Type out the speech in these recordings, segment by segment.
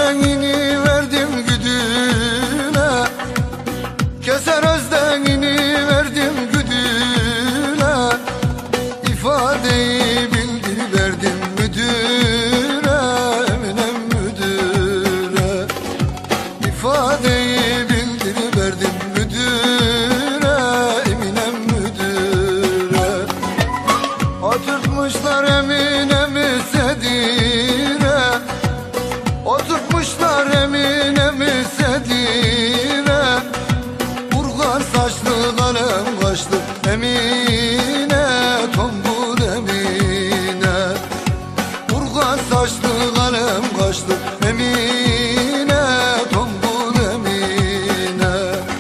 özdenini verdim güdüne, keser özdenini verdim güdüne, ifadeyi bildiriverdim müdüre, Eminem müdüre, ifadeyi bildiriverdim müdüre, Eminem müdüre. Oturtmuşlar Eminem'i sedire, oturtmuşlar Eminem'i sedire, burgan saçlı kalem kaşlı Emine, tombul Emine, burgan saçlı kalem kaşlı Emine, tombul Emine.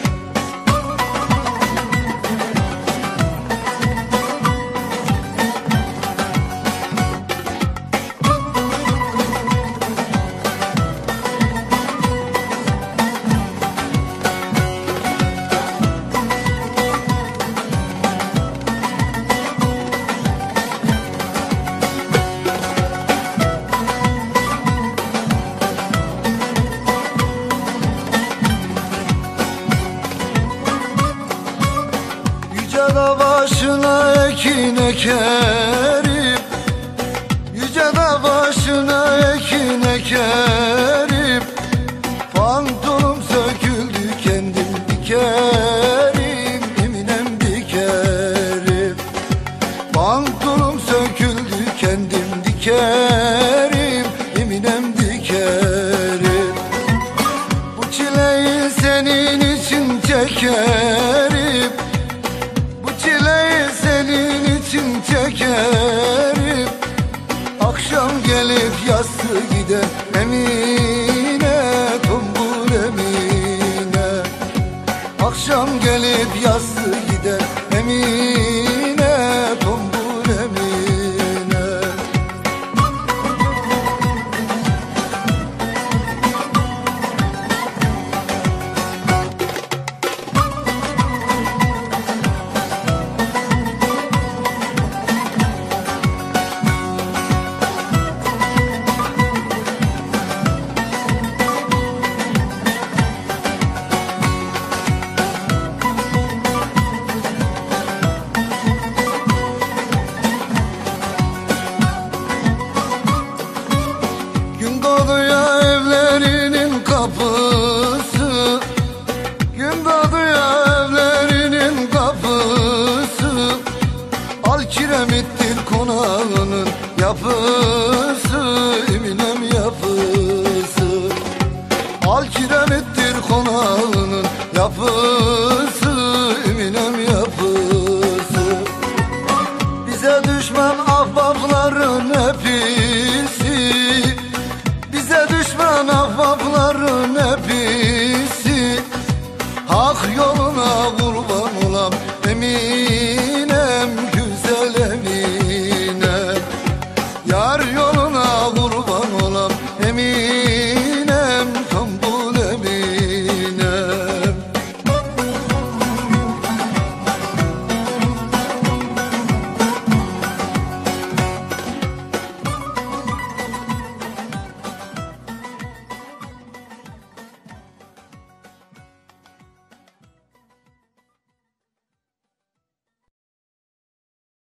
Yüce dağ başına ekin ekerim, yüce dağ başına ekin ekerim, pantolum söküldü kendim dikerim, Eminem dikerim. Pantolum söküldü kendim dikerim, Eminem dikerim. Bu çileyi senin için çekerim, senin için çekerim. Akşam gelip yassı gider Emine, tombul Emine. Akşam gelip yassı gider Emine, tombul Emine. Gün doğduya evlerinin kapısı, gün doğduya evlerinin kapısı, al kiremittir konağının yapısı, Eminem yapısı. Al kiremittir